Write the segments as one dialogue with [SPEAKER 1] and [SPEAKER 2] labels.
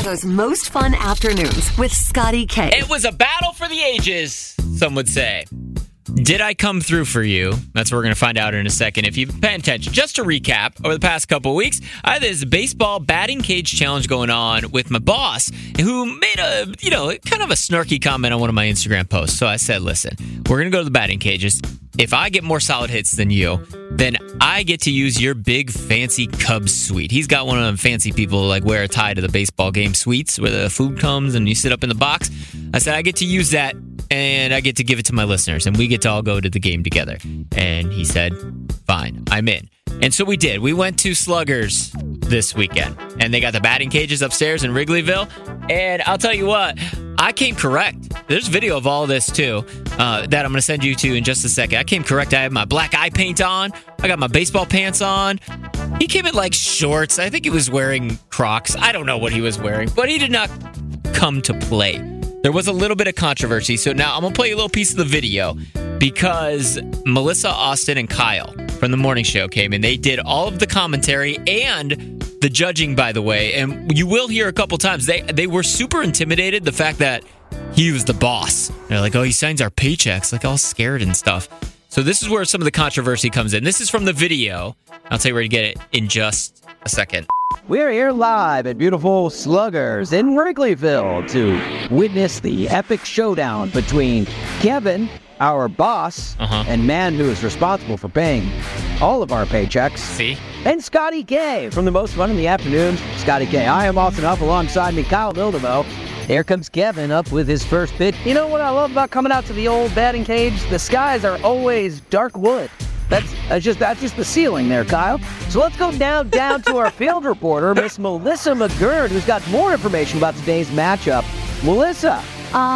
[SPEAKER 1] Chicago's most fun afternoons with Scotty K.
[SPEAKER 2] It was a battle for the ages, some would say. Did I come through for you? That's what we're going to find out in a second. If you've paid attention, just to recap, over the past couple of weeks, I had this baseball batting cage challenge going on with my boss, who made a, kind of a snarky comment on one of my Instagram posts. So I said, listen, we're going to go to the batting cages. If I get more solid hits than you, then I get to use your big fancy Cubs suite. He's got one of them fancy people like wear a tie to the baseball game suites where the food comes and you sit up in the box. I said, I get to use that and I get to give it to my listeners and we get to all go to the game together. And he said, fine, I'm in. And so we did. We went to Sluggers this weekend and they got the batting cages upstairs in Wrigleyville. And I'll tell you what, I came correct. There's video of all this too that I'm going to send you to in just a second. I came correct. I had my black eye paint on. I got my baseball pants on. He came in like shorts. I think he was wearing Crocs. I don't know what he was wearing, but he did not come to play. There was a little bit of controversy. So now I'm going to play you a little piece of the video because Melissa, Austin, and Kyle from the morning show came in. They did all of the commentary and the judging, by the way. And you will hear a couple times. They were super intimidated. The fact that he was the boss. They're like, oh, he signs our paychecks. Like all scared and stuff. So this is where some of the controversy comes in. This is from the video. I'll tell you where to get it in just a second.
[SPEAKER 3] We're here live at beautiful Sluggers in Wrigleyville to witness the epic showdown between Kevin, our boss, and man who is responsible for paying all of our paychecks.
[SPEAKER 2] See?
[SPEAKER 3] And Scotty K from the Most Fun in the Afternoons. Scotty K. I am Austin Huff alongside me, Kyle Mildevo. Here comes Kevin up with his first pitch. You know what I love about coming out to the old batting cage? The skies are always dark wood. That's just the ceiling there, Kyle. So let's go down to our field reporter, Miss Melissa McGurn, who's got more information about today's matchup. Melissa.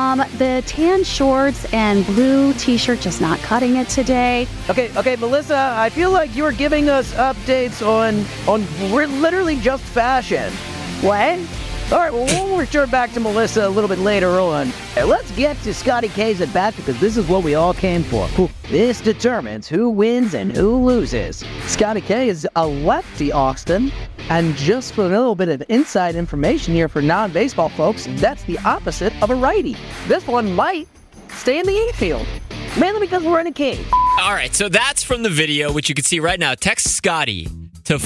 [SPEAKER 4] The tan shorts and blue t-shirt just not cutting it today.
[SPEAKER 3] Okay, Melissa, I feel like you were giving us updates on literally just fashion.
[SPEAKER 4] What?
[SPEAKER 3] All right, well, we'll return back to Melissa a little bit later on. Let's get to Scotty K's at bat because this is what we all came for. This determines who wins and who loses. Scotty K is a lefty, Austin. And just for a little bit of inside information here for non-baseball folks, that's the opposite of a righty. This one might stay in the infield, mainly because we're in a cage.
[SPEAKER 2] All right, so that's from the video, which you can see right now. Text Scotty to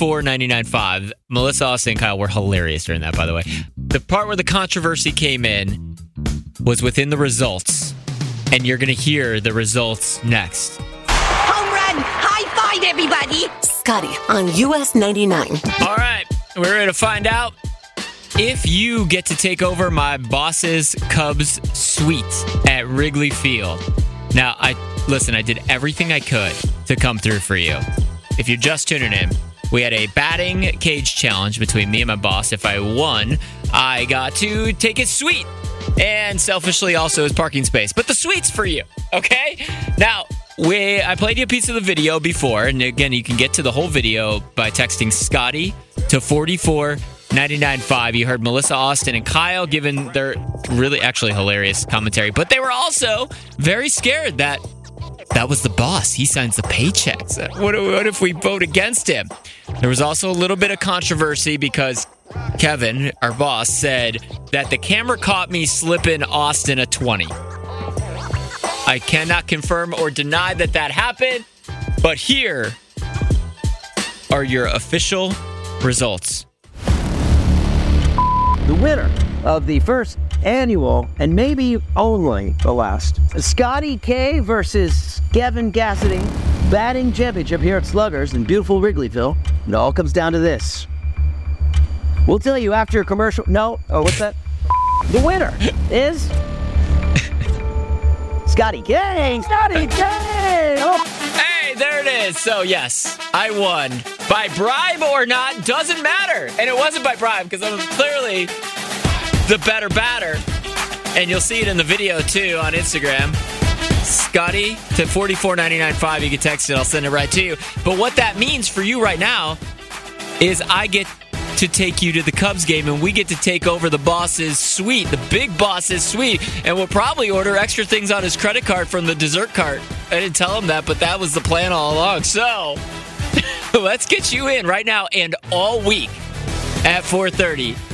[SPEAKER 2] 44995. Melissa, Austin, and Kyle were hilarious during that, by the way. The part where the controversy came in was within the results, and you're going to hear the results next.
[SPEAKER 1] Home run! High five, everybody! Scotty on US 99.
[SPEAKER 2] All right, we're ready to find out if you get to take over my boss's Cubs suite at Wrigley Field. Now, I did everything I could to come through for you. If you're just tuning in, we had a batting cage challenge between me and my boss. If I won, I got to take his suite and selfishly also his parking space. But the suite's for you, okay? Now, I played you a piece of the video before, and again, you can get to the whole video by texting Scotty to 44995. You heard Melissa, Austin, and Kyle giving their really actually hilarious commentary, but they were also very scared that was the boss. He signs the paychecks. What if we vote against him? There was also a little bit of controversy because Kevin, our boss, said that the camera caught me slipping Austin a 20. I cannot confirm or deny that happened, but here are your official results.
[SPEAKER 3] The winner of the first annual, and maybe only the last, Scotty K versus Kevin Cassidy batting championship here at Sluggers in beautiful Wrigleyville. It all comes down to this. We'll tell you after a commercial. No. Oh, what's that? The winner is Scotty K. Scotty K. Oh.
[SPEAKER 2] Hey, there it is. So, yes, I won. By bribe or not, doesn't matter. And it wasn't by bribe because I'm clearly the better batter. And you'll see it in the video, too, on Instagram. Scotty to 44995. You can text it. I'll send it right to you. But what that means for you right now is I get to take you to the Cubs game, and we get to take over the boss's suite, the big boss's suite, and we'll probably order extra things on his credit card from the dessert cart. I didn't tell him that, but that was the plan all along. So let's get you in right now and all week at 4:30.